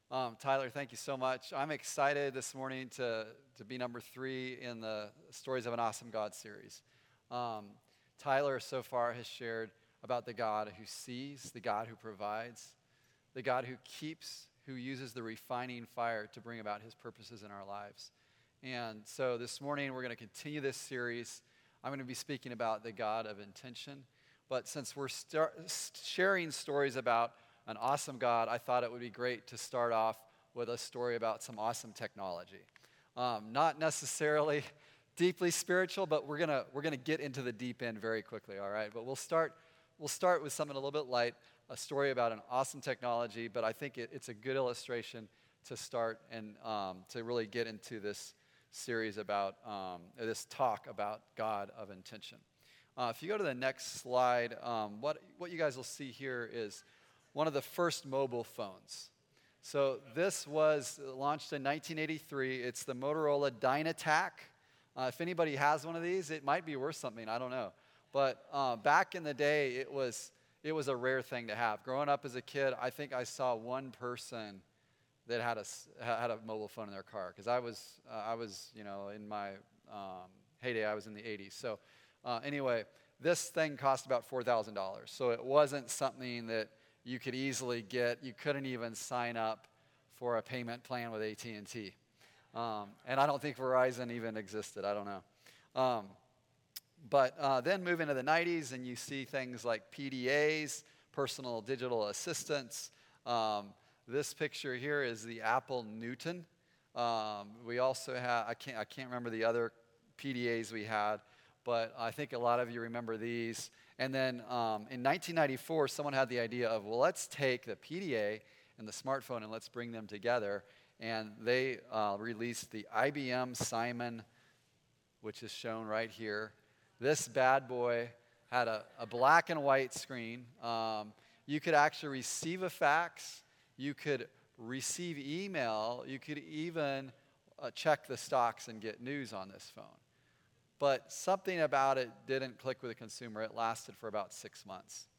Tyler, thank you so much. I'm excited this morning to be number 3 in the Stories of an Awesome God series. Tyler so far has shared about the God who sees, the God who provides, the God who keeps, who uses the refining fire to bring about his purposes in our lives. And so this morning we're going to continue this series. I'm going to be speaking about the God of intention. But since we're sharing stories about an awesome God, I thought it would be great to start off with a story about some awesome technology. Not necessarily deeply spiritual, but we're gonna get into the deep end very quickly. All right, but we'll start with something a little bit light, a story about an awesome technology. But I think it's a good illustration to start and to really get into this series about this talk about God of intention. If you go to the next slide, what you guys will see here is one of the first mobile phones. So this was launched in 1983. It's the Motorola Dynatac. If anybody has one of these, it might be worth something. I don't know. But back in the day, it was a rare thing to have. Growing up as a kid, I think I saw one person that had a mobile phone in their car, because I was in my heyday. I was in the 80s. So anyway, this thing cost about $4,000. So it wasn't something that you could easily get. You couldn't even sign up for a payment plan with AT&T. And I don't think Verizon even existed. I don't know. But then move into the 90s, and you see things like PDAs, personal digital assistants. This picture here is the Apple Newton. We also have, I can't remember the other PDAs we had, but I think a lot of you remember these. And then in 1994, someone had the idea of, well, let's take the PDA and the smartphone and let's bring them together. And they released the IBM Simon, which is shown right here. This bad boy had a black and white screen. You could actually receive a fax. You could receive email. You could even check the stocks and get news on this phone. But something about it didn't click with the consumer. It lasted for about 6 months.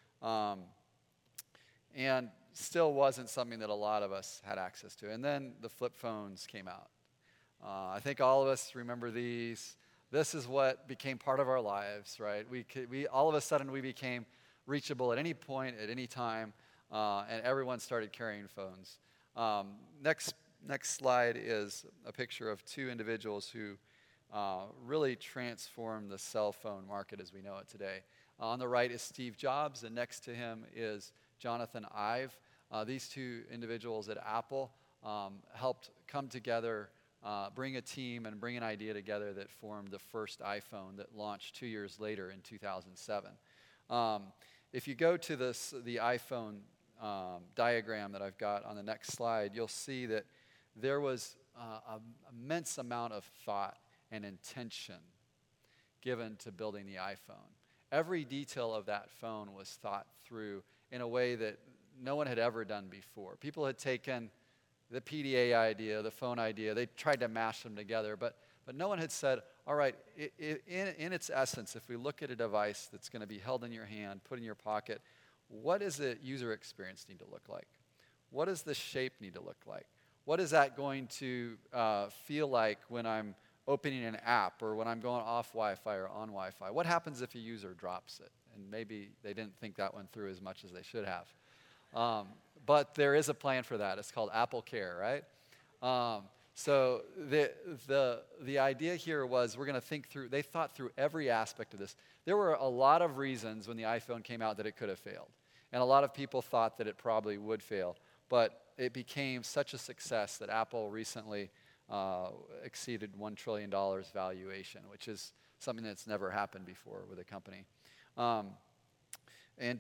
And still wasn't something that a lot of us had access to. And then the flip phones came out. I think all of us remember these. This is what became part of our lives, right? We all of a sudden we became reachable at any point, at any time, and everyone started carrying phones. Next slide is a picture of 2 individuals who really transformed the cell phone market as we know it today. On the right is Steve Jobs, and next to him is Jonathan Ive. These 2 individuals at Apple helped come together, bring a team and bring an idea together that formed the first iPhone that launched 2 years later in 2007. If you go to the iPhone diagram that I've got on the next slide, you'll see that there was an immense amount of thought and intention given to building the iPhone. Every detail of that phone was thought through in a way that no one had ever done before. People had taken the PDA idea, the phone idea, they tried to mash them together, but no one had said, all right, in its essence, if we look at a device that's going to be held in your hand, put in your pocket, what does the user experience need to look like? What does the shape need to look like? What is that going to feel like when I'm opening an app or when I'm going off Wi-Fi or on Wi-Fi? What happens if a user drops it? And maybe they didn't think that one through as much as they should have. But there is a plan for that. It's called Apple Care, right? So the idea here was we're going to think through, they thought through every aspect of this. There were a lot of reasons when the iPhone came out that it could have failed. And a lot of people thought that it probably would fail. But it became such a success that Apple recently exceeded $1 trillion valuation, which is something that's never happened before with a company. In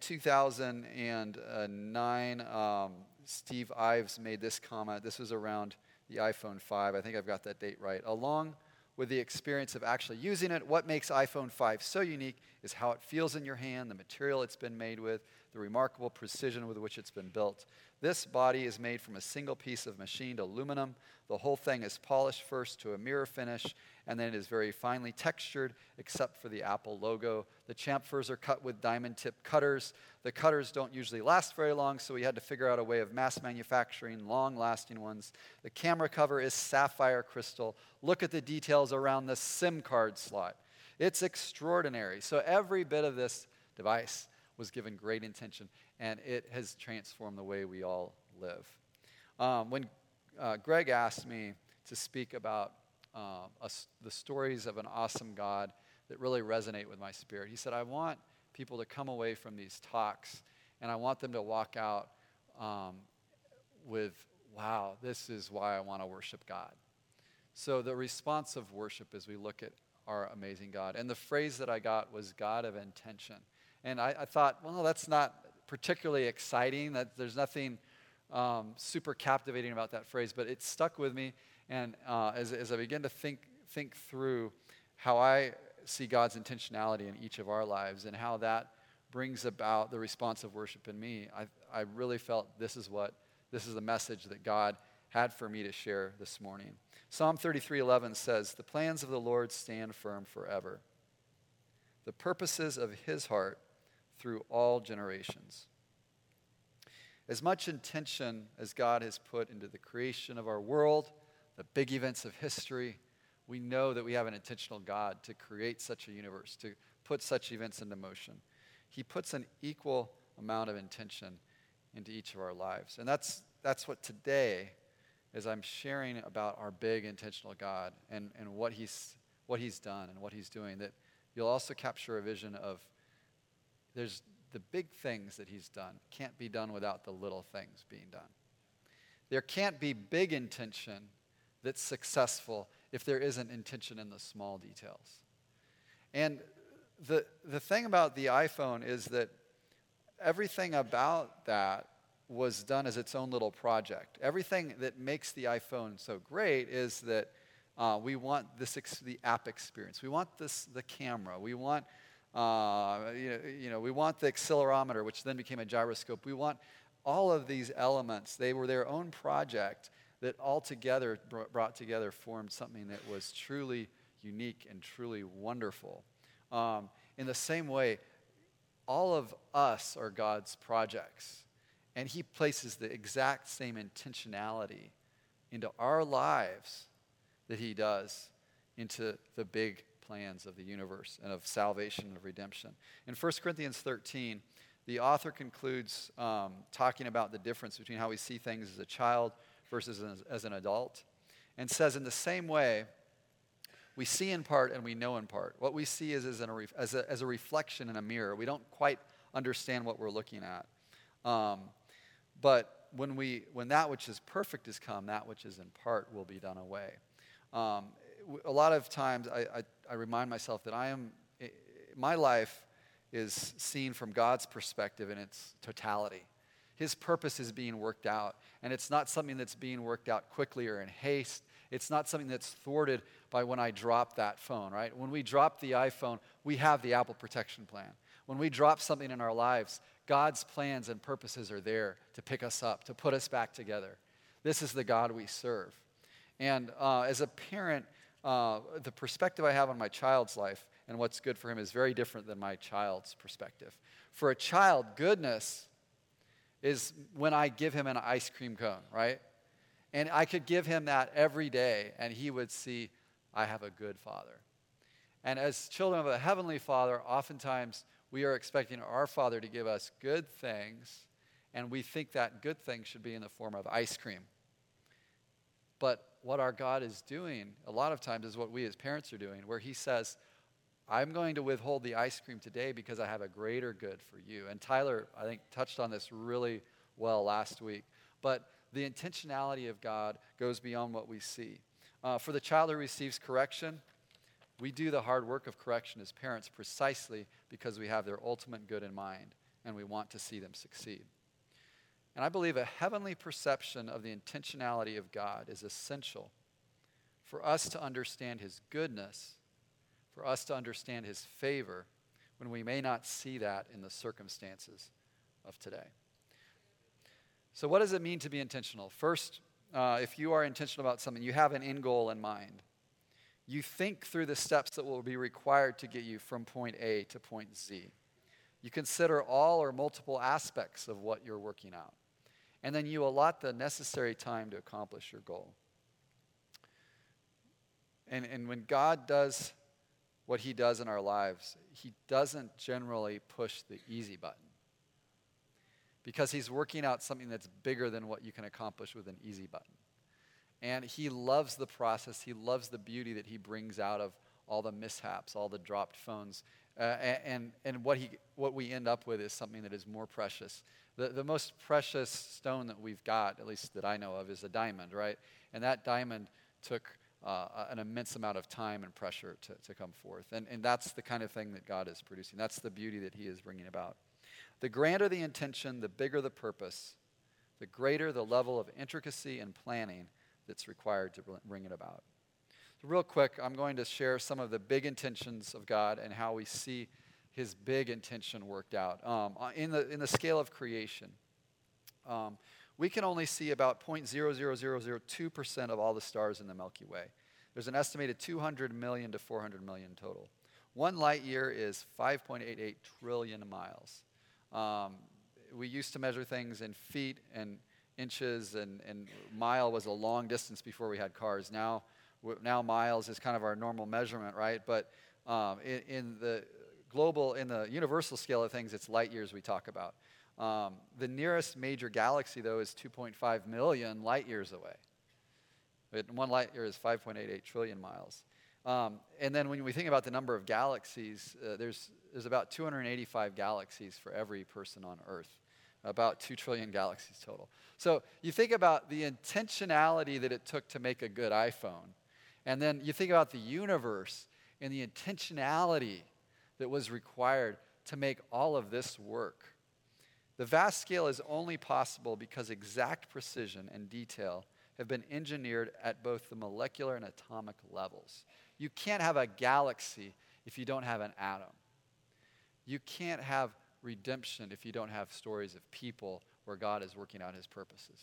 2009, Steve Ives made this comment. This was around the iPhone 5. I think I've got that date right. Along with the experience of actually using it, what makes iPhone 5 so unique is how it feels in your hand, the material it's been made with, the remarkable precision with which it's been built. This body is made from a single piece of machined aluminum. The whole thing is polished first to a mirror finish, and then it is very finely textured, except for the Apple logo. The chamfers are cut with diamond-tipped cutters. The cutters don't usually last very long, so we had to figure out a way of mass manufacturing long-lasting ones. The camera cover is sapphire crystal. Look at the details around the SIM card slot. It's extraordinary. So every bit of this device was given great intention, and it has transformed the way we all live. When Greg asked me to speak about the stories of an awesome God that really resonate with my spirit, he said, I want people to come away from these talks, and I want them to walk out with, wow, this is why I want to worship God. So the response of worship as we look at our amazing God. And the phrase that I got was God of intention. And I thought, well, that's not particularly exciting. That there's nothing super captivating about that phrase, but it stuck with me. And as I began to think through how I see God's intentionality in each of our lives and how that brings about the response of worship in me, I really felt this is the message that God had for me to share this morning. Psalm 33:11 says, "The plans of the Lord stand firm forever, the purposes of his heart through all generations." As much intention as God has put into the creation of our world, the big events of history, we know that we have an intentional God to create such a universe, to put such events into motion. He puts an equal amount of intention into each of our lives. And that's what today, as I'm sharing about our big intentional God and what he's done and what he's doing, that you'll also capture a vision of there's the big things that he's done can't be done without the little things being done. There can't be big intention that's successful if there isn't intention in the small details. And the thing about the iPhone is that everything about that was done as its own little project. Everything that makes the iPhone so great is that we want the app experience. We want the camera. We want we want the accelerometer, which then became a gyroscope. We want all of these elements. They were their own project that all together brought together formed something that was truly unique and truly wonderful. In the same way, all of us are God's projects. And he places the exact same intentionality into our lives that he does into the big plans of the universe and of salvation and of redemption. In 1 Corinthians 13, the author concludes talking about the difference between how we see things as a child versus as an adult, and says in the same way, we see in part and we know in part. What we see is as a reflection in a mirror. We don't quite understand what we're looking at. But when that which is perfect is come, that which is in part will be done away. A lot of times I remind myself that my life is seen from God's perspective in its totality. His purpose is being worked out, and it's not something that's being worked out quickly or in haste. It's not something that's thwarted by when I drop that phone, right? When we drop the iPhone, we have the Apple Protection Plan. When we drop something in our lives, God's plans and purposes are there to pick us up, to put us back together. This is the God we serve. And as a parent, the perspective I have on my child's life and what's good for him is very different than my child's perspective. For a child, goodness is when I give him an ice cream cone, right? And I could give him that every day, and he would see, I have a good father. And as children of a heavenly Father, oftentimes we are expecting our Father to give us good things, and we think that good thing should be in the form of ice cream. But what our God is doing a lot of times is what we as parents are doing, where he says, I'm going to withhold the ice cream today because I have a greater good for you. And Tyler, I think, touched on this really well last week. But the intentionality of God goes beyond what we see. For the child who receives correction, we do the hard work of correction as parents precisely because we have their ultimate good in mind and we want to see them succeed. And I believe a heavenly perception of the intentionality of God is essential for us to understand his goodness, for us to understand his favor when we may not see that in the circumstances of today. So what does it mean to be intentional? First, if you are intentional about something, you have an end goal in mind. You think through the steps that will be required to get you from point A to point Z. You consider all or multiple aspects of what you're working out. And then you allot the necessary time to accomplish your goal. And when God does what he does in our lives, he doesn't generally push the easy button. Because he's working out something that's bigger than what you can accomplish with an easy button. And he loves the process. He loves the beauty that he brings out of all the mishaps, all the dropped phones. And what we end up with is something that is more precious. The most precious stone that we've got, at least that I know of, is a diamond, right? And that diamond took an immense amount of time and pressure to come forth. And that's the kind of thing that God is producing. That's the beauty that he is bringing about. The grander the intention, the bigger the purpose, the greater the level of intricacy and planning that's required to bring it about. So real quick, I'm going to share some of the big intentions of God and how we see his big intention worked out. In the scale of creation, we can only see about 0.00002% of all the stars in the Milky Way. There's an estimated 200 million to 400 million total. 1 light year is 5.88 trillion miles. We used to measure things in feet and inches, and mile was a long distance before we had cars. Now miles is kind of our normal measurement, right? But in the universal scale of things, it's light years we talk about. The nearest major galaxy, though, is 2.5 million light years away. 1 light year is 5.88 trillion miles. And then when we think about the number of galaxies, there's about 285 galaxies for every person on Earth, about 2 trillion galaxies total. So you think about the intentionality that it took to make a good iPhone, and then you think about the universe and the intentionality that was required to make all of this work. The vast scale is only possible because exact precision and detail have been engineered at both the molecular and atomic levels. You can't have a galaxy if you don't have an atom. You can't have redemption if you don't have stories of people where God is working out his purposes.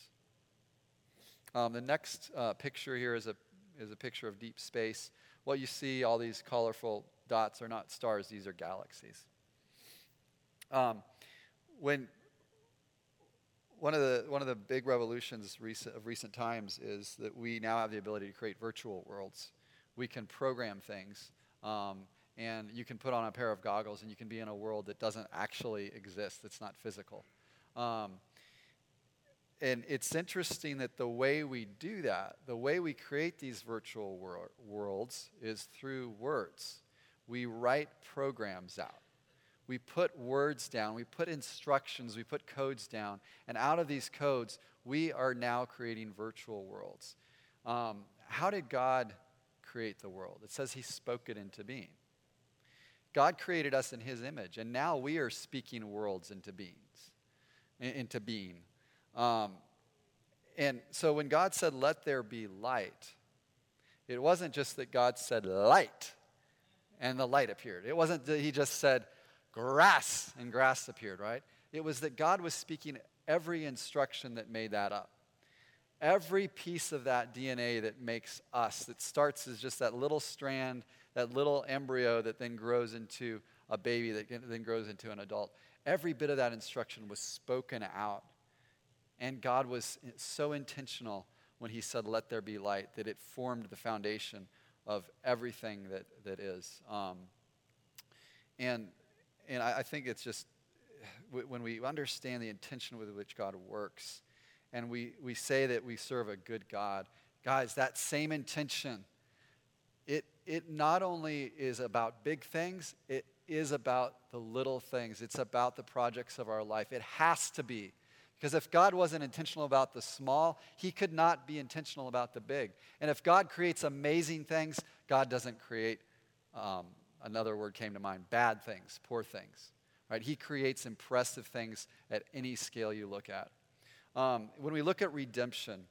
The next picture here is a picture of deep space. What you see, all these colorful dots, are not stars, these are galaxies. When one of the big revolutions of recent times is that we now have the ability to create virtual worlds. We can program things, and you can put on a pair of goggles and you can be in a world that doesn't actually exist, that's not physical. And it's interesting that the way we do that, the way we create these virtual worlds is through words. We write programs out. We put words down, we put instructions, we put codes down, and out of these codes, we are now creating virtual worlds. How did God create the world? It says he spoke it into being. God created us in his image, and now we are speaking worlds into being. And so when God said, "Let there be light," it wasn't just that God said, "Light," and the light appeared. It wasn't that he just said, "Grass," and grass appeared, right? It was that God was speaking every instruction that made that up. Every piece of that DNA that makes us, that starts as just that little strand, that little embryo that then grows into a baby, that then grows into an adult. Every bit of that instruction was spoken out. And God was so intentional when he said, "Let there be light," that it formed the foundation of everything that is. And I think it's just, when we understand the intention with which God works, and we say that we serve a good God, guys, that same intention, it not only is about big things, it is about the little things. It's about the projects of our life. It has to be. Because if God wasn't intentional about the small, he could not be intentional about the big. And if God creates amazing things, God doesn't create, another word came to mind, bad things, poor things. Right? He creates impressive things at any scale you look at. When we look at redemption,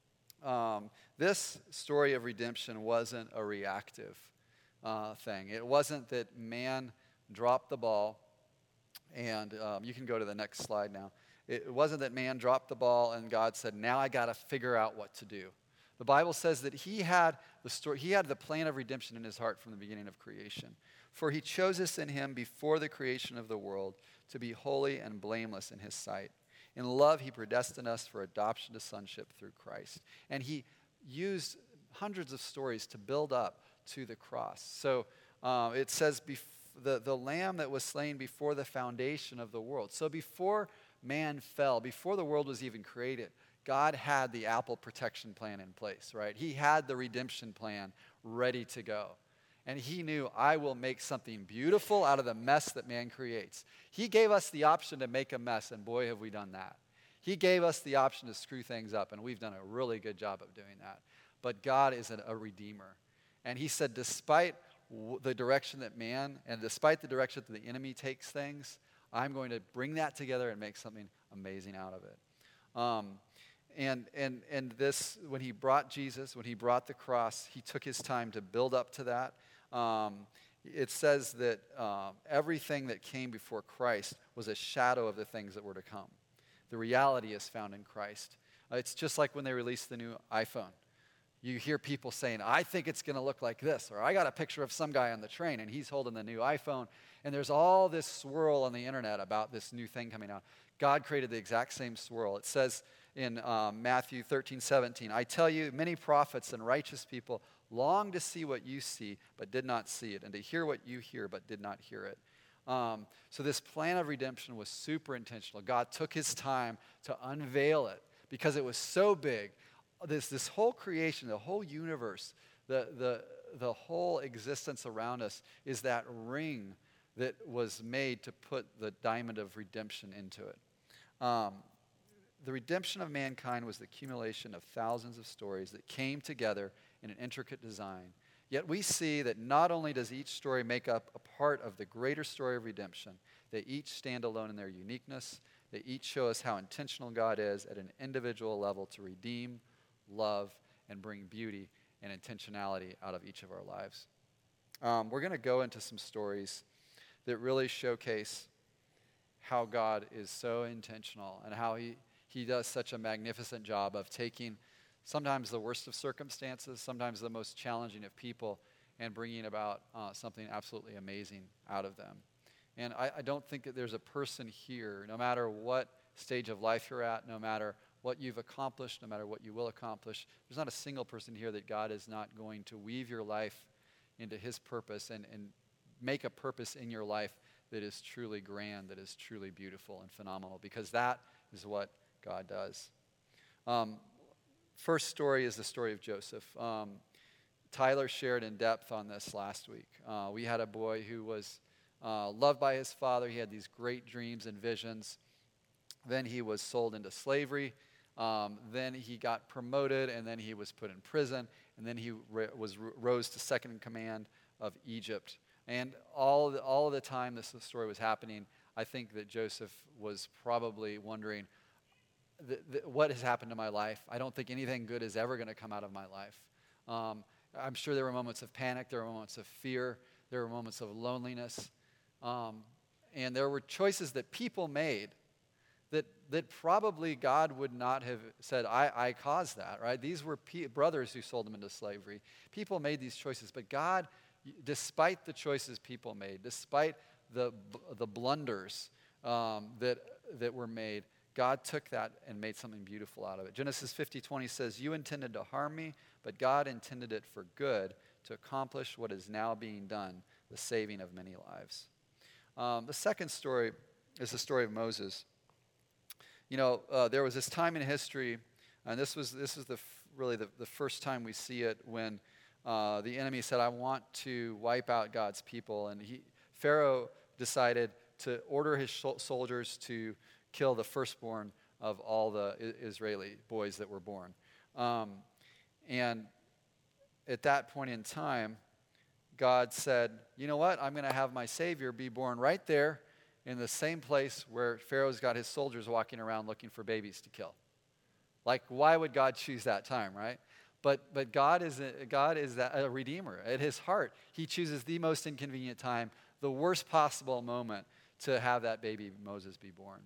this story of redemption wasn't a reactive thing. It wasn't that man dropped the ball And you can go to the next slide now. It wasn't that man dropped the ball and God said, now I got to figure out what to do. The Bible says that he had the plan of redemption in his heart from the beginning of creation. For he chose us in him before the creation of the world to be holy and blameless in his sight. In love, he predestined us for adoption to sonship through Christ. And he used hundreds of stories to build up to the cross. So it says the lamb that was slain before the foundation of the world. So before man fell, before the world was even created, God had the Apple protection plan in place, right? He had the redemption plan ready to go. And he knew, I will make something beautiful out of the mess that man creates. He gave us the option to make a mess, and boy, have we done that. He gave us the option to screw things up, and we've done a really good job of doing that. But God is a redeemer. And he said, despite the direction that man, and despite the direction that the enemy takes things, I'm going to bring that together and make something amazing out of it. And this, when he brought Jesus, when he brought the cross, he took his time to build up to that. It says that everything that came before Christ was a shadow of the things that were to come. The reality is found in Christ. It's just like when they released the new iPhone. You hear people saying, I think it's going to look like this, or I got a picture of some guy on the train and he's holding the new iPhone, and there's all this swirl on the internet about this new thing coming out. God created the exact same swirl. It says in Matthew 13:17, I tell you, many prophets and righteous people long to see what you see, but did not see it, and to hear what you hear, but did not hear it. So this plan of redemption was super intentional. God took his time to unveil it because it was so big. This whole creation, the whole universe, the whole existence around us is that ring that was made to put the diamond of redemption into it. The redemption of mankind was the accumulation of thousands of stories that came together in an intricate design. Yet we see that not only does each story make up a part of the greater story of redemption, they each stand alone in their uniqueness. They each show us how intentional God is at an individual level to redeem, love, and bring beauty and intentionality out of each of our lives. We're going to go into some stories that really showcase how God is so intentional and how he does such a magnificent job of taking sometimes the worst of circumstances, sometimes the most challenging of people, and bringing about something absolutely amazing out of them. And I don't think that there's a person here, no matter what stage of life you're at, no matter what you've accomplished, no matter what you will accomplish, there's not a single person here that God is not going to weave your life into his purpose and make a purpose in your life that is truly grand, that is truly beautiful and phenomenal, because that is what God does. First story is the story of Joseph. Tyler shared in depth on this last week. We had a boy who was loved by his father. He had these great dreams and visions. Then he was sold into slavery. Then he got promoted, and then he was put in prison, and then he rose to second in command of Egypt. And all of the time this story was happening, I think that Joseph was probably wondering, what has happened to my life? I don't think anything good is ever going to come out of my life. I'm sure there were moments of panic, there were moments of fear, there were moments of loneliness, and there were choices that people made that probably God would not have said, I caused that, right? These were brothers who sold him into slavery. People made these choices, but God, despite the choices people made, despite the blunders that were made, God took that and made something beautiful out of it. Genesis 50:20 says, you intended to harm me, but God intended it for good to accomplish what is now being done, the saving of many lives. The second story is the story of Moses. You know, there was this time in history, and this is really the first time we see it, when the enemy said, I want to wipe out God's people. And Pharaoh decided to order his soldiers to kill the firstborn of all the Israeli boys that were born. And at that point in time, God said, you know what? I'm going to have my Savior be born right there in the same place where Pharaoh's got his soldiers walking around looking for babies to kill. Like, why would God choose that time, right? But God is a redeemer. At his heart, he chooses the most inconvenient time, the worst possible moment, to have that baby Moses be born.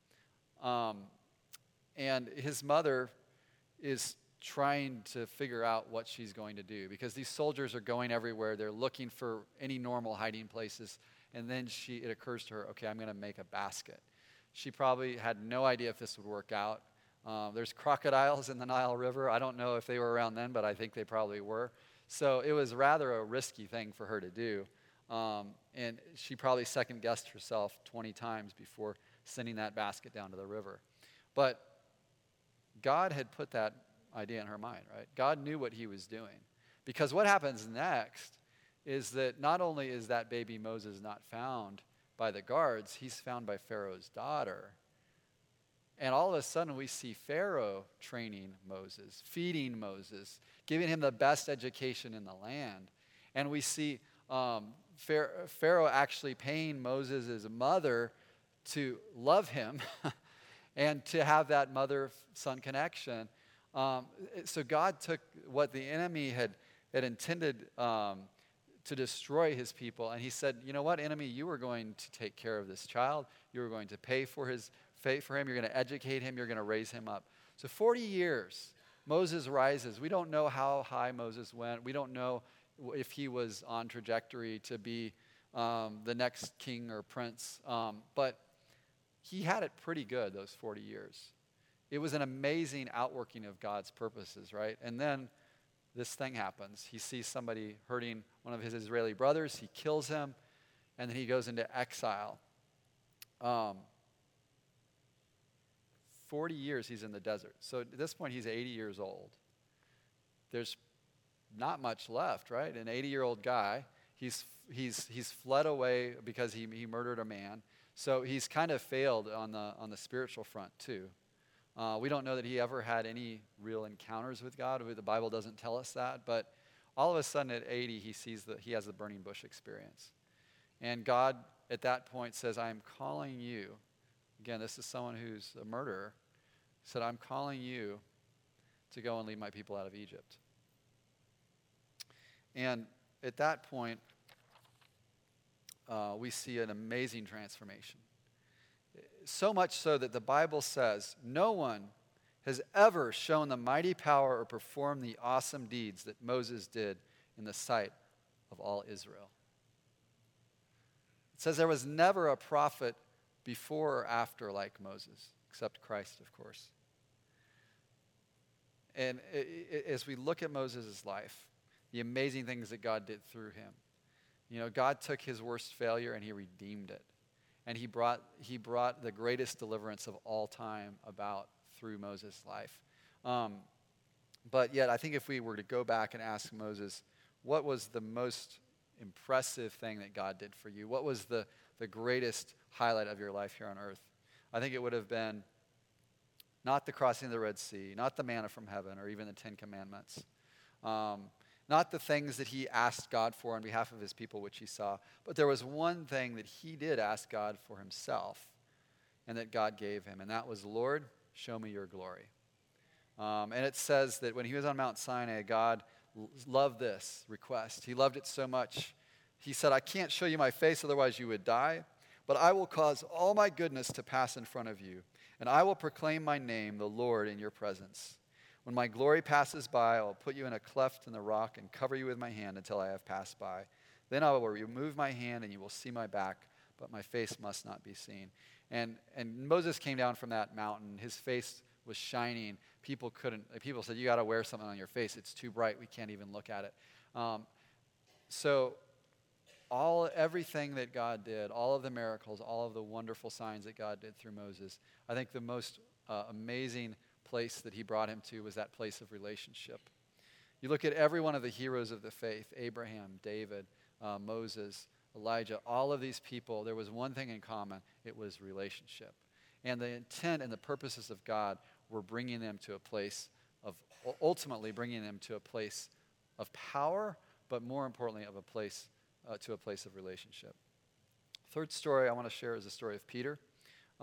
And his mother is trying to figure out what she's going to do because these soldiers are going everywhere. They're looking for any normal hiding places. And then it occurs to her, okay, I'm going to make a basket. She probably had no idea if this would work out. There's crocodiles in the Nile River. I don't know if they were around then, but I think they probably were. So it was rather a risky thing for her to do. And she probably second-guessed herself 20 times before sending that basket down to the river. But God had put that idea in her mind, right? God knew what he was doing. Because what happens next is that not only is that baby Moses not found by the guards, he's found by Pharaoh's daughter. And all of a sudden we see Pharaoh training Moses, feeding Moses, giving him the best education in the land. And we see Pharaoh actually paying Moses' mother to love him and to have that mother-son connection. So God took what the enemy had intended to destroy his people, and he said, you know what, enemy, you are going to take care of this child. You are going to pay for him. You're going to educate him. You're going to raise him up. So 40 years, Moses rises. We don't know how high Moses went. We don't know if he was on trajectory to be the next king or prince, but he had it pretty good those 40 years. It was an amazing outworking of God's purposes, right? And then this thing happens. He sees somebody hurting one of his Israeli brothers. He kills him, and then he goes into exile. 40 years he's in the desert. So at this point, he's 80 years old. There's not much left, right? An 80-year-old guy. He's fled away because he murdered a man. So he's kind of failed on the spiritual front too. We don't know that he ever had any real encounters with God. The Bible doesn't tell us that. But all of a sudden at 80, he has the burning bush experience. And God at that point says, I'm calling you. Again, this is someone who's a murderer. He said, I'm calling you to go and lead my people out of Egypt. And at that point, we see an amazing transformation. So much so that the Bible says no one has ever shown the mighty power or performed the awesome deeds that Moses did in the sight of all Israel. It says there was never a prophet before or after like Moses, except Christ, of course. And as we look at Moses' life, the amazing things that God did through him, you know, God took his worst failure and he redeemed it. And he brought the greatest deliverance of all time about through Moses' life. But yet, I think if we were to go back and ask Moses, what was the most impressive thing that God did for you? What was the greatest highlight of your life here on earth? I think it would have been not the crossing of the Red Sea, not the manna from heaven, or even the Ten Commandments. Not the things that he asked God for on behalf of his people, which he saw. But there was one thing that he did ask God for himself, and that God gave him. And that was, Lord, show me your glory. And it says that when he was on Mount Sinai, God loved this request. He loved it so much. He said, I can't show you my face, otherwise you would die. But I will cause all my goodness to pass in front of you. And I will proclaim my name, the Lord, in your presence. When my glory passes by, I will put you in a cleft in the rock and cover you with my hand until I have passed by. Then I will remove my hand and you will see my back, but my face must not be seen. And Moses came down from that mountain. His face was shining. People said, you got to wear something on your face. It's too bright. We can't even look at it. So everything that God did, all of the miracles, all of the wonderful signs that God did through Moses, I think the most amazing place that he brought him to was that place of relationship. You look at every one of the heroes of the faith, Abraham, David, Moses, Elijah, all of these people, there was one thing in common. It was relationship. And the intent and the purposes of God were bringing them to a place of, ultimately bringing them to a place of power, but more importantly, to a place of relationship. Third story I want to share is the story of Peter.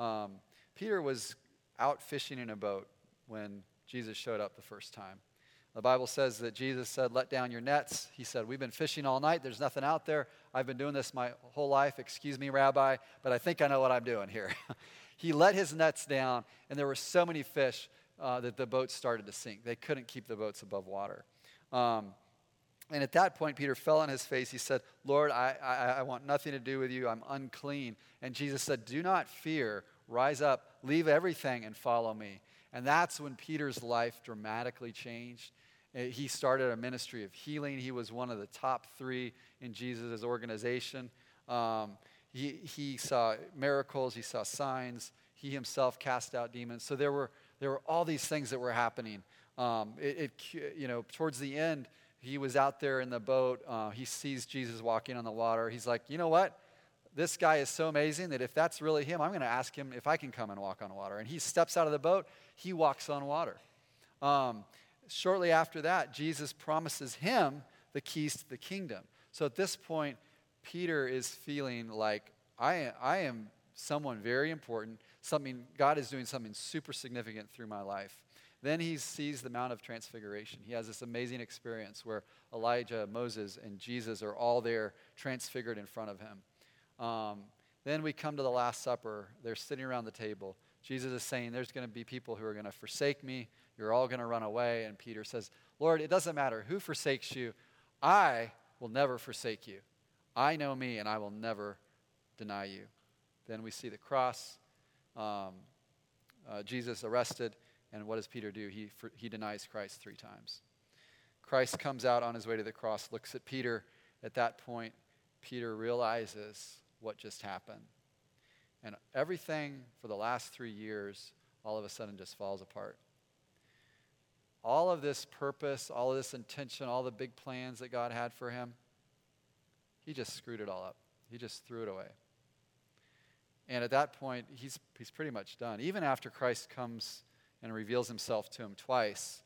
Peter was out fishing in a boat when Jesus showed up the first time. The Bible says that Jesus said, let down your nets. He said, we've been fishing all night. There's nothing out there. I've been doing this my whole life. Excuse me, Rabbi, but I think I know what I'm doing here. He let his nets down, and there were so many fish that the boat started to sink. They couldn't keep the boats above water. And at that point, Peter fell on his face. He said, Lord, I want nothing to do with you. I'm unclean. And Jesus said, do not fear. Rise up, leave everything, and follow me. And that's when Peter's life dramatically changed. He started a ministry of healing. He was one of the top 3 in Jesus' organization. He saw miracles. He saw signs. He himself cast out demons. So there were all these things that were happening. Towards the end, he was out there in the boat. He sees Jesus walking on the water. He's like, you know what? This guy is so amazing that if that's really him, I'm going to ask him if I can come and walk on water. And he steps out of the boat. He walks on water. Shortly after that, Jesus promises him the keys to the kingdom. So at this point, Peter is feeling like, I am someone very important. God is doing something super significant through my life. Then he sees the Mount of Transfiguration. He has this amazing experience where Elijah, Moses, and Jesus are all there transfigured in front of him. Then we come to the Last Supper. They're sitting around the table. Jesus is saying, there's going to be people who are going to forsake me. You're all going to run away. And Peter says, Lord, it doesn't matter who forsakes you. I will never forsake you. I know me, and I will never deny you. Then we see the cross. Jesus arrested. And what does Peter do? He denies Christ 3 times. Christ comes out on his way to the cross, looks at Peter. At that point, Peter realizes what just happened. And everything for the last 3 years, all of a sudden just falls apart. All of this purpose, all of this intention, all the big plans that God had for him, he just screwed it all up. He just threw it away. And at that point, he's pretty much done. Even after Christ comes and reveals himself to him twice,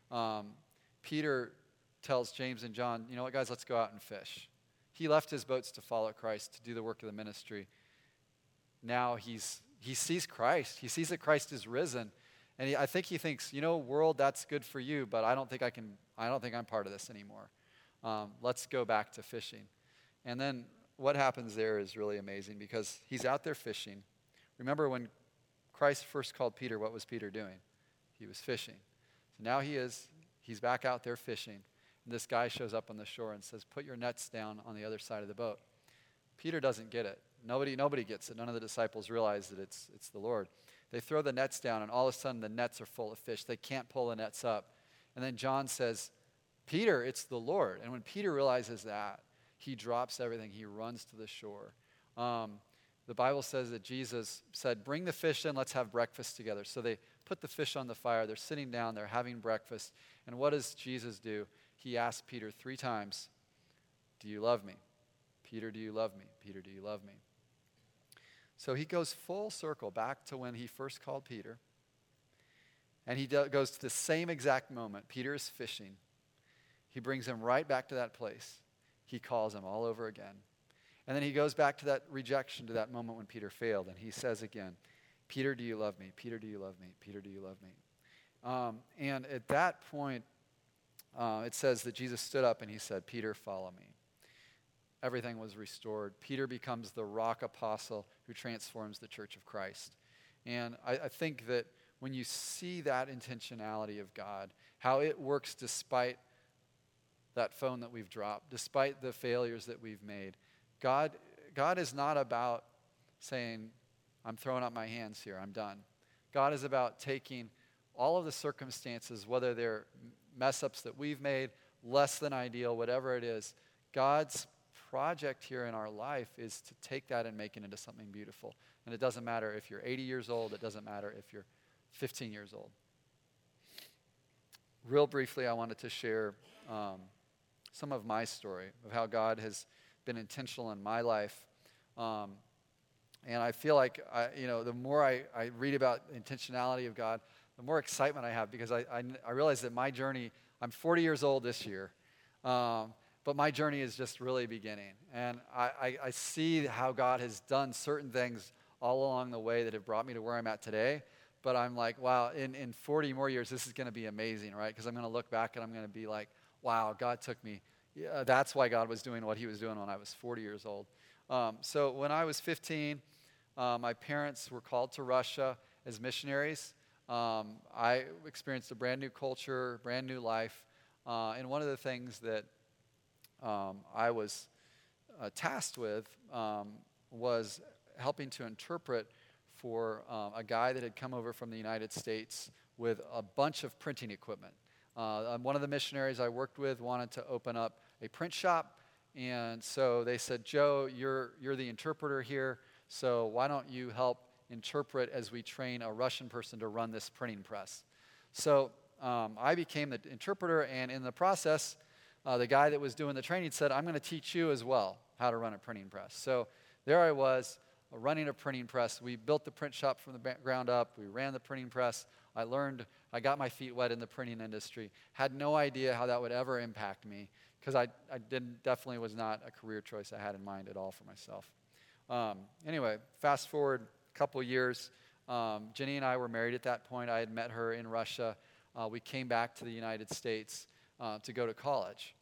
Peter tells James and John, you know what, guys, let's go out and fish. He left his boats to follow Christ, to do the work of the ministry. Now he sees Christ. He sees that Christ is risen. And I think he thinks, world, that's good for you, but I don't think I'm part of this anymore. Let's go back to fishing. And then what happens there is really amazing because he's out there fishing. Remember when Christ first called Peter, what was Peter doing? He was fishing. So now he's back out there fishing. And this guy shows up on the shore and says, put your nets down on the other side of the boat. Peter doesn't get it. Nobody gets it. None of the disciples realize that it's the Lord. They throw the nets down, and all of a sudden the nets are full of fish. They can't pull the nets up. And then John says, Peter, it's the Lord. And when Peter realizes that, he drops everything. He runs to the shore. The Bible says that Jesus said, bring the fish in, let's have breakfast together. So they put the fish on the fire. They're sitting down. They're having breakfast. And what does Jesus do? He asks Peter 3 times, do you love me? Peter, do you love me? Peter, do you love me? So he goes full circle back to when he first called Peter. And he goes to the same exact moment. Peter is fishing. He brings him right back to that place. He calls him all over again. And then he goes back to that rejection, to that moment when Peter failed. And he says again, Peter, do you love me? Peter, do you love me? Peter, do you love me? And at that point, it says that Jesus stood up and he said, Peter, follow me. Everything was restored. Peter becomes the rock apostle who transforms the church of Christ. And I think that when you see that intentionality of God, how it works despite that phone that we've dropped, despite the failures that we've made, God is not about saying, I'm throwing up my hands here, I'm done. God is about taking all of the circumstances, whether they're mess-ups that we've made, less than ideal, whatever it is. God's project here in our life is to take that and make it into something beautiful. And it doesn't matter if you're 80 years old. It doesn't matter if you're 15 years old. Real briefly, I wanted to share some of my story of how God has been intentional in my life. And I feel like, the more I read about the intentionality of God, the more excitement I have because I realize that my journey, I'm 40 years old this year, but my journey is just really beginning. And I see how God has done certain things all along the way that have brought me to where I'm at today. but I'm like, wow, in 40 more years, this is going to be amazing, right? Because I'm going to look back and I'm going to be like, wow, God took me. Yeah, that's why God was doing what he was doing when I was 40 years old. So when I was 15, my parents were called to Russia as missionaries. I experienced a brand new culture, brand new life. And one of the things that I was tasked with was helping to interpret for a guy that had come over from the United States with a bunch of printing equipment. One of the missionaries I worked with wanted to open up a print shop, and so they said, Joe, you're the interpreter here, so why don't you help interpret as we train a Russian person to run this printing press? So I became the interpreter, and in the process, the guy that was doing the training said, I'm going to teach you as well how to run a printing press. So there I was, running a printing press. We built the print shop from the ground up. We ran the printing press. I got my feet wet in the printing industry. Had no idea how that would ever impact me, because I definitely was not a career choice I had in mind at all for myself. Anyway, fast forward a couple years. Jenny and I were married at that point. I had met her in Russia. We came back to the United States to go to college.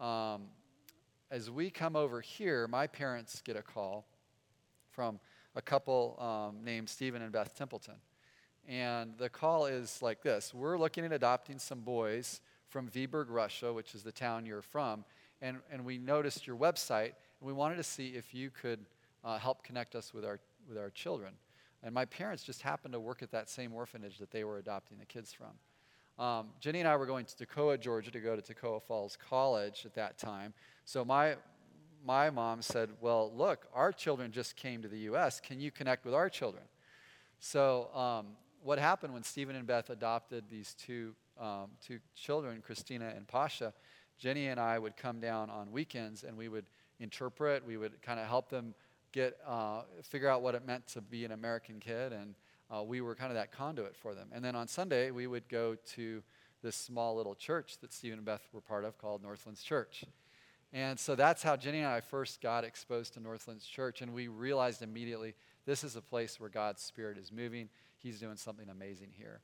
As we come over here, my parents get a call from a couple named Stephen and Beth Templeton. And the call is like this: we're looking at adopting some boys from Vyborg, Russia, which is the town you're from, and we noticed your website, and we wanted to see if you could help connect us with our children. And my parents just happened to work at that same orphanage that they were adopting the kids from. Jenny and I were going to Toccoa, Georgia, to go to Toccoa Falls College at that time. So my mom said, well, look, our children just came to the U.S. Can you connect with our children? So what happened when Stephen and Beth adopted these two children, Christina and Pasha, Jenny and I would come down on weekends, and we would interpret. We would kind of help them figure out what it meant to be an American kid, and we were kind of that conduit for them. And then on Sunday, we would go to this small little church that Stephen and Beth were part of called Northlands Church. And so that's how Jenny and I first got exposed to Northlands Church, and we realized immediately this is a place where God's Spirit is moving. He's doing something amazing here.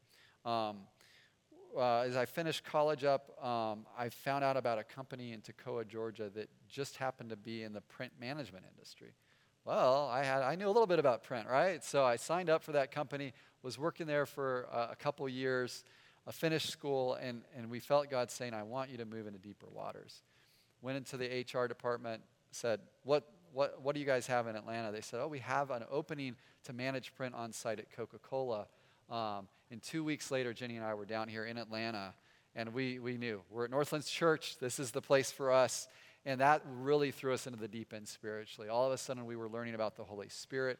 As I finished college up, I found out about a company in Toccoa, Georgia that just happened to be in the print management industry. Well, I knew a little bit about print, right? So I signed up for that company, was working there for a couple years, finished school, and we felt God saying, I want you to move into deeper waters. Went into the HR department, said, what do you guys have in Atlanta? They said, we have an opening to manage print on site at Coca-Cola. And 2 weeks later, Jenny and I were down here in Atlanta, and we knew we're at Northlands Church. This is the place for us. And that really threw us into the deep end spiritually. All of a sudden, we were learning about the Holy Spirit.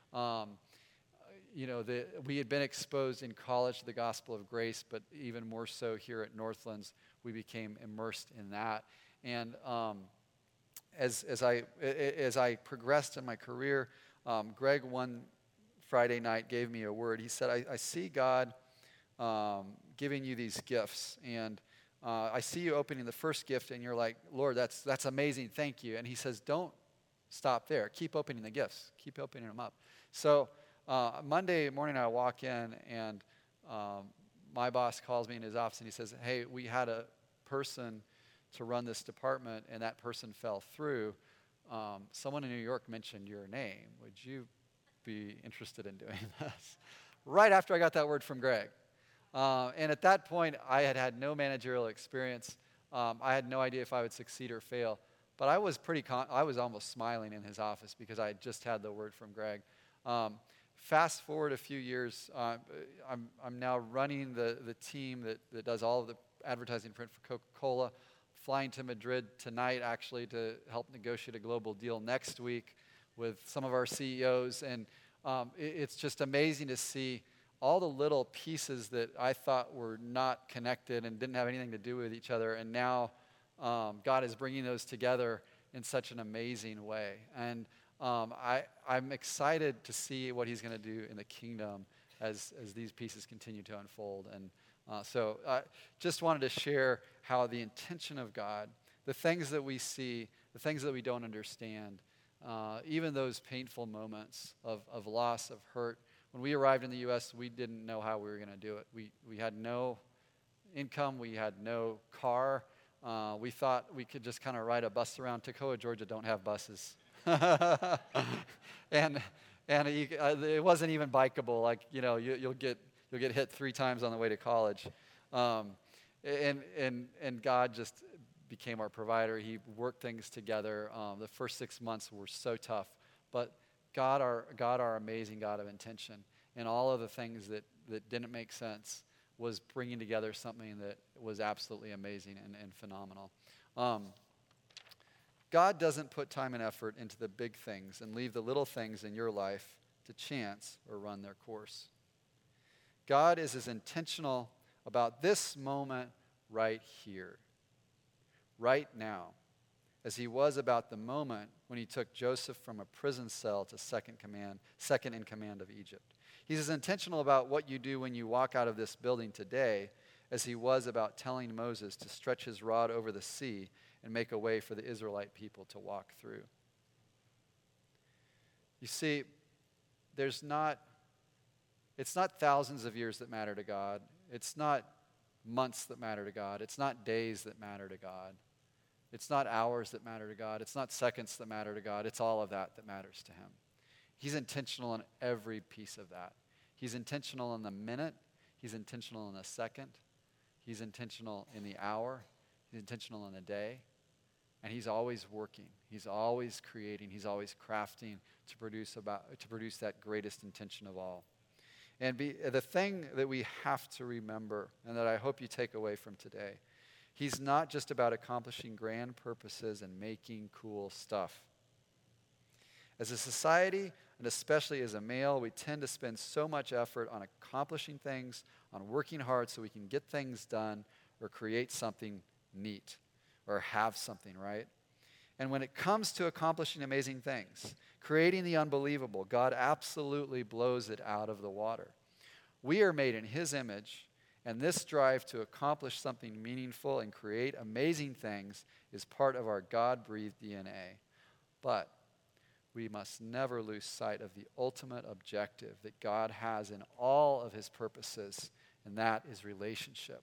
We had been exposed in college to the gospel of grace, but even more so here at Northlands, we became immersed in that. And as I progressed in my career, Greg one Friday night gave me a word. He said, I see God giving you these gifts, and I see you opening the first gift, and you're like, Lord, that's amazing, thank you. And he says, don't stop there. Keep opening the gifts. Keep opening them up. So Monday morning I walk in, and my boss calls me in his office, and he says, hey, we had a person to run this department, and that person fell through. Someone in New York mentioned your name. Would you be interested in doing this? Right after I got that word from Greg. And at that point, I had no managerial experience. I had no idea if I would succeed or fail. But I was I was almost smiling in his office because I had just had the word from Greg. Fast forward a few years, I'm now running the team that does all of the advertising print for Coca-Cola, flying to Madrid tonight actually to help negotiate a global deal next week with some of our CEOs. And it's just amazing to see all the little pieces that I thought were not connected and didn't have anything to do with each other. And now God is bringing those together in such an amazing way. And I'm excited to see what he's going to do in the kingdom as these pieces continue to unfold. And so I just wanted to share how the intention of God, the things that we see, the things that we don't understand, even those painful moments of loss, of hurt, When we arrived in the U.S., we didn't know how we were going to do it. We had no income. We had no car. We thought we could just kind of ride a bus around. Toccoa, Georgia don't have buses. and it wasn't even bikeable. Like, you'll get hit 3 times on the way to college. And God just became our provider. He worked things together. The first 6 months were so tough. But God, our amazing God of intention, and all of the things that didn't make sense was bringing together something that was absolutely amazing and phenomenal. God doesn't put time and effort into the big things and leave the little things in your life to chance or run their course. God is as intentional about this moment right here, right now, as he was about the moment when he took Joseph from a prison cell to second in command of Egypt. He's as intentional about what you do when you walk out of this building today as he was about telling Moses to stretch his rod over the sea and make a way for the Israelite people to walk through. You see, it's not thousands of years that matter to God. It's not months that matter to God. It's not days that matter to God. It's not hours that matter to God. It's not seconds that matter to God. It's all of that matters to him. He's intentional in every piece of that. He's intentional in the minute. He's intentional in the second. He's intentional in the hour. He's intentional in the day. And he's always working. He's always creating. He's always crafting to produce that greatest intention of all. And the thing that we have to remember, and that I hope you take away from today, he's not just about accomplishing grand purposes and making cool stuff. As a society, and especially as a male, we tend to spend so much effort on accomplishing things, on working hard so we can get things done or create something neat or have something, right? And when it comes to accomplishing amazing things, creating the unbelievable, God absolutely blows it out of the water. We are made in his image, and this drive to accomplish something meaningful and create amazing things is part of our God-breathed DNA. But we must never lose sight of the ultimate objective that God has in all of his purposes, and that is relationship.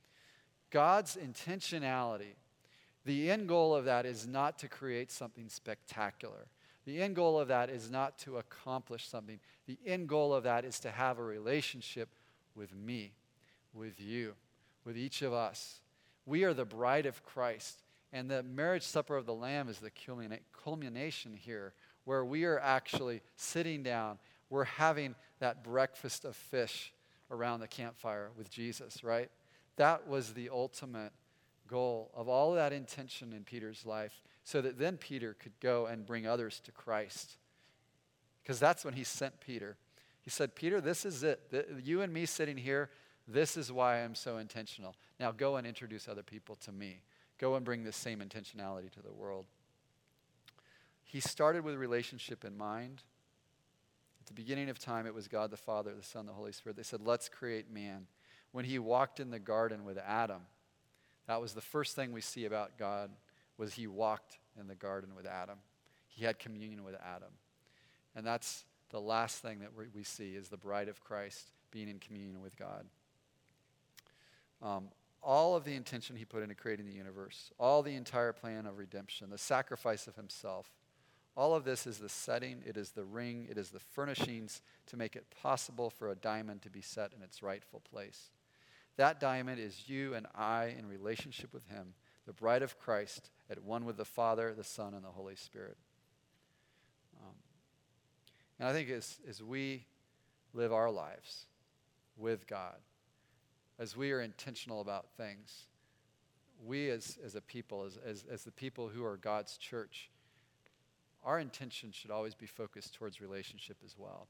God's intentionality, the end goal of that is not to create something spectacular. The end goal of that is not to accomplish something. The end goal of that is to have a relationship with me, with you, with each of us. We are the bride of Christ, and the marriage supper of the Lamb is the culmination here, where we are actually sitting down. We're having that breakfast of fish around the campfire with Jesus, right? That was the ultimate goal of all of that intention in Peter's life, so that then Peter could go and bring others to Christ. Because that's when he sent Peter. He said, Peter, this is it. You and me sitting here, this is why I'm so intentional. Now go and introduce other people to me. Go and bring this same intentionality to the world. He started with relationship in mind. At the beginning of time, it was God the Father, the Son, the Holy Spirit. They said, let's create man. When he walked in the garden with Adam, that was the first thing we see about God, was he walked in the garden with Adam. He had communion with Adam. And that's the last thing that we see, is the bride of Christ being in communion with God. All of the intention he put into creating the universe, all the entire plan of redemption, the sacrifice of himself, all of this is the setting, it is the ring, it is the furnishings to make it possible for a diamond to be set in its rightful place. That diamond is you and I in relationship with him, the bride of Christ, at one with the Father, the Son, and the Holy Spirit. And I think as we live our lives with God, as we are intentional about things, we as a people, as the people who are God's church, our intention should always be focused towards relationship as well.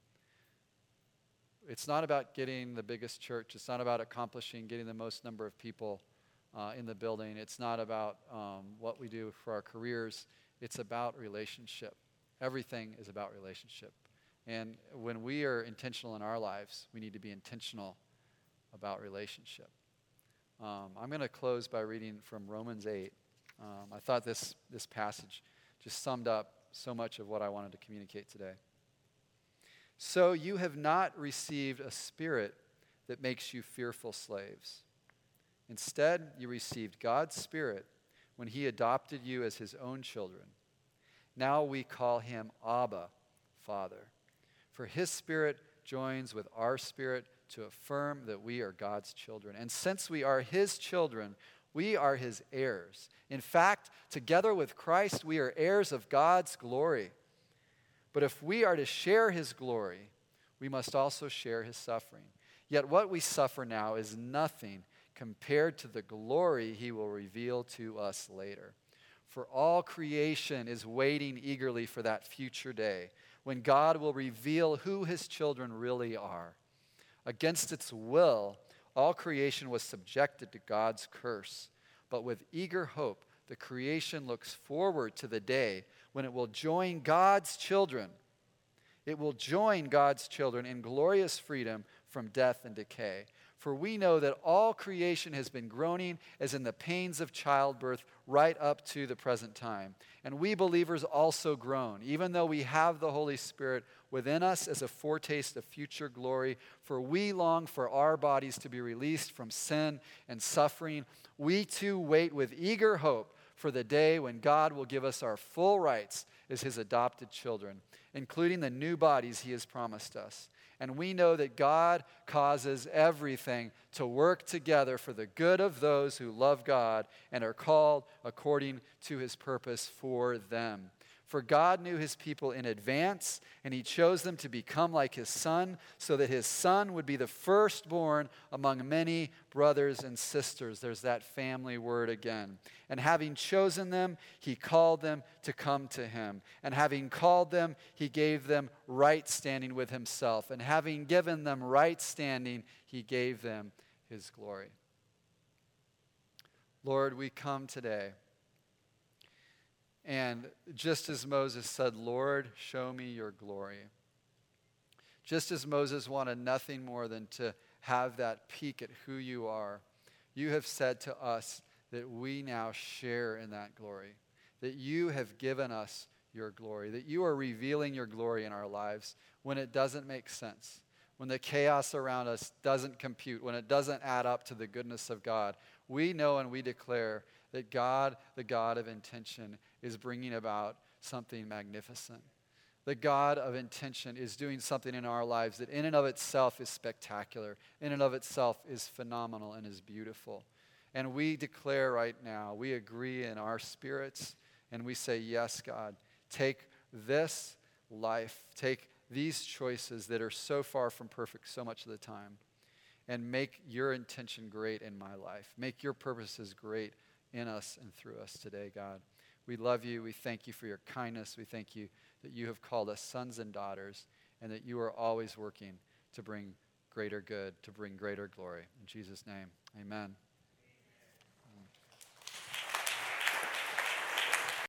It's not about getting the biggest church. It's not about getting the most number of people in the building. It's not about what we do for our careers. It's about relationship. Everything is about relationship. And when we are intentional in our lives, we need to be intentional about relationship. I'm going to close by reading from Romans 8. I thought this passage just summed up so much of what I wanted to communicate today. So you have not received a spirit that makes you fearful slaves. Instead, you received God's Spirit when he adopted you as his own children. Now we call him Abba, Father. For his Spirit joins with our spirit to affirm that we are God's children. And since we are his children, we are his heirs. In fact, together with Christ, we are heirs of God's glory. But if we are to share his glory, we must also share his suffering. Yet what we suffer now is nothing compared to the glory he will reveal to us later. For all creation is waiting eagerly for that future day when God will reveal who his children really are. Against its will, all creation was subjected to God's curse. But with eager hope, the creation looks forward to the day when it will join God's children. It will join God's children in glorious freedom from death and decay. For we know that all creation has been groaning as in the pains of childbirth right up to the present time. And we believers also groan, even though we have the Holy Spirit within us as a foretaste of future glory. For we long for our bodies to be released from sin and suffering. We too wait with eager hope for the day when God will give us our full rights as his adopted children, including the new bodies he has promised us. And we know that God causes everything to work together for the good of those who love God and are called according to his purpose for them. For God knew his people in advance, and he chose them to become like his Son, so that his Son would be the firstborn among many brothers and sisters. There's that family word again. And having chosen them, he called them to come to him. And having called them, he gave them right standing with himself. And having given them right standing, he gave them his glory. Lord, we come today. And just as Moses said, Lord, show me your glory. Just as Moses wanted nothing more than to have that peek at who you are, you have said to us that we now share in that glory, that you have given us your glory, that you are revealing your glory in our lives when it doesn't make sense, when the chaos around us doesn't compute, when it doesn't add up to the goodness of God. We know and we declare that God, the God of intention, is bringing about something magnificent. The God of intention is doing something in our lives that in and of itself is spectacular, in and of itself is phenomenal and is beautiful. And we declare right now, we agree in our spirits, and we say, yes, God, take this life, take these choices that are so far from perfect so much of the time, and make your intention great in my life. Make your purposes great in us and through us today, God. We love you. We thank you for your kindness. We thank you that you have called us sons and daughters, and that you are always working to bring greater good, to bring greater glory. In Jesus' name, amen.